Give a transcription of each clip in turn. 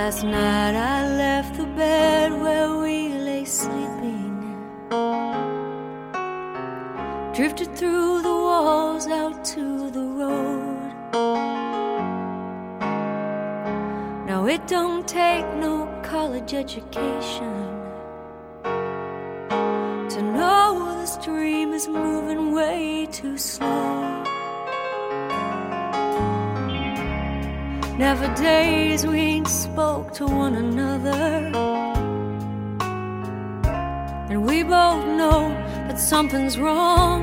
Last night I left the bed where we lay sleeping, drifted through the walls out to the road. Now it don't take no college education to know the stream is moving way too slow. Never days we ain't spoke to one another, and we both know that something's wrong.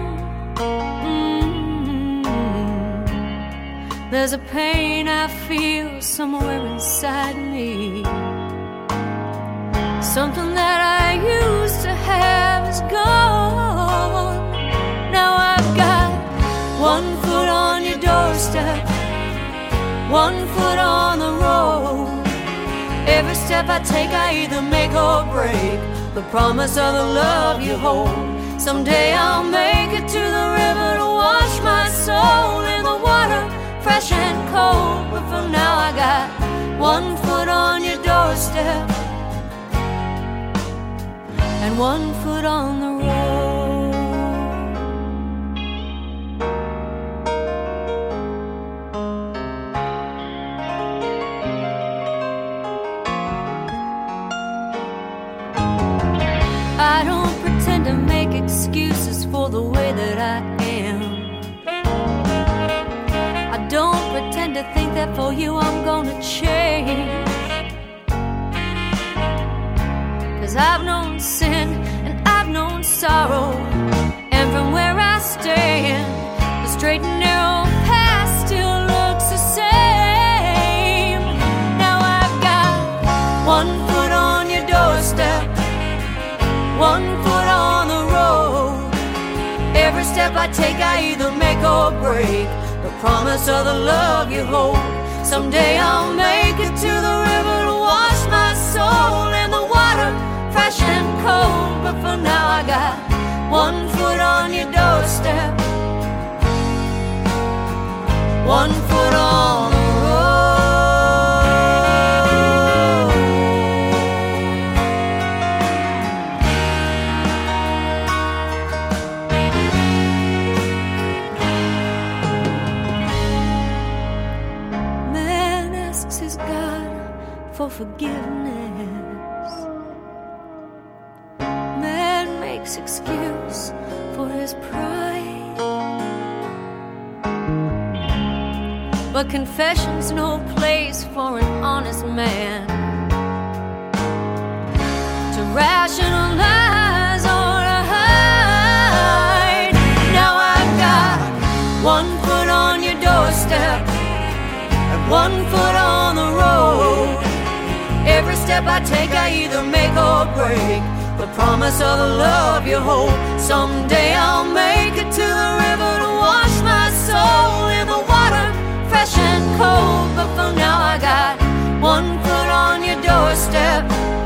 There's a pain I feel somewhere inside me. Something that I used to have is gone. Now I've got one foot on your doorstep, one foot on the road. Every step I take I either make or break the promise of the love you hold. Someday I'll make it to the river to wash my soul in the water, fresh and cold. But for now I got one foot on your doorstep and one foot on the road. I don't pretend to make excuses for the way that I am. I don't pretend to think that for you I'm gonna change. 'Cause I've known sin and I've known sorrow, and from where I stand, the straight and narrow path still looks the same. Now I've got one foot on your doorstep, one foot on the road. Every step I take I either make or break the promise of the love you hold. Someday I'll make it to the river to wash my soul in the water, fresh and cold. But for now I got one foot on your doorstep, one foot on the his God for forgiveness. Man makes excuse for his pride, but confession's no place for an honest man to rationalize or to hide. Now I've got one foot on your doorstep, one foot on the road. Every step I take I either make or break the promise of the love you hold. Someday I'll make it to the river to wash my soul in the water, fresh and cold. But for now I got one foot on your doorstep,